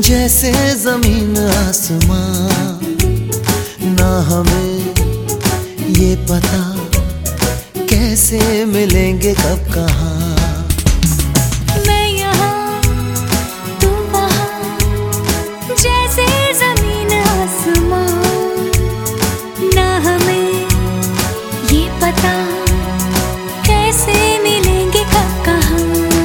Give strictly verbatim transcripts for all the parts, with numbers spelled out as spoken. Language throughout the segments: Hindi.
जैसे जमीन आसमां, ना हमें ये पता कैसे मिलेंगे कब कहाँ। मैं यहाँ तू वहाँ, जैसे जमीन आसमां, ना हमें ये पता कैसे मिलेंगे कब कहाँ।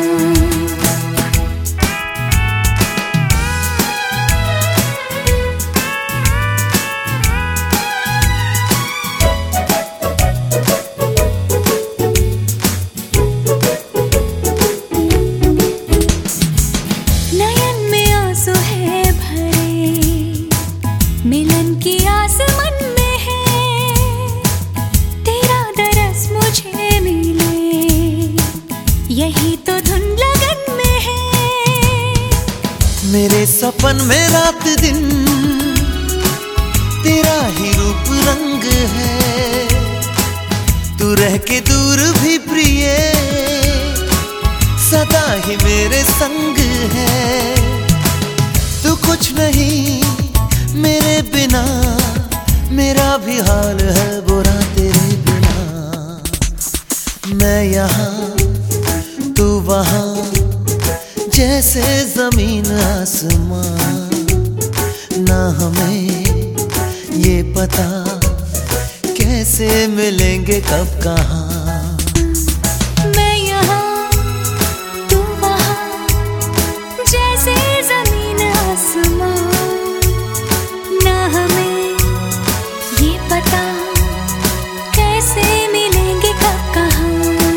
मिलन की आस मन में है, तेरा दरस मुझे मिले, यही तो धुन लगन में है। मेरे सपन में रात दिन तेरा ही रूप रंग है, तू रह के दूर भी प्रिय सदा ही मेरे संग है। तू कुछ नहीं मेरे बिना, मेरा भी हाल है बुरा तेरे बिना। मैं यहाँ तू वहाँ, जैसे जमीन आसमां, ना हमें ये पता कैसे मिलेंगे कब कहाँ। मैं यहाँ तू वहाँ, जैसे जमीन आसमां, हमें ये पता कैसे मिलेंगे कब कहाँ।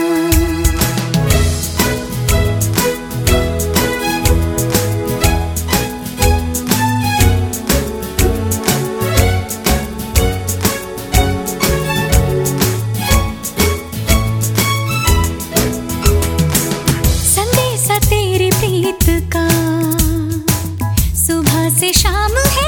संदेशा तेरी प्रीत का सुबह से शाम है,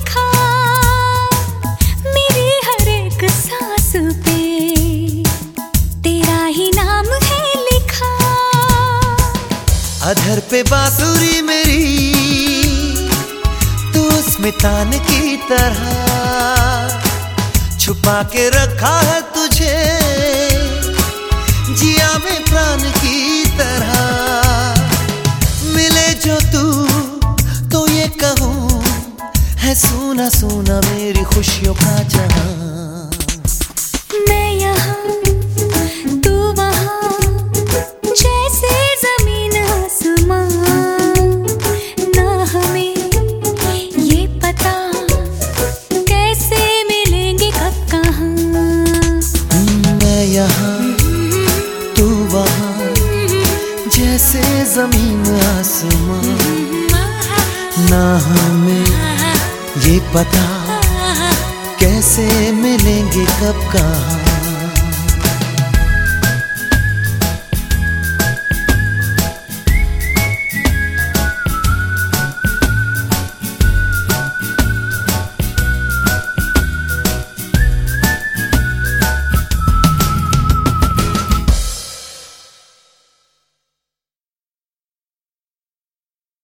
अधर पे बांसुरी मेरी, तू उसमें तान की तरह छुपा के रखा है तुझे, जिया में प्राण की तरह। मिले जो तू तो ये कहूँ है सूना सूना मेरी खुशियों का जहां। मैं यहाँ तू वहाँ, जैसे जमीन आसमां, ना हमें ये पता कैसे मिलेंगे कब कहाँ। मैं यहाँ तू वहाँ, जैसे जमीन आसमां, ना हमें ये पता कैसे मिलेंगे कब कहाँ।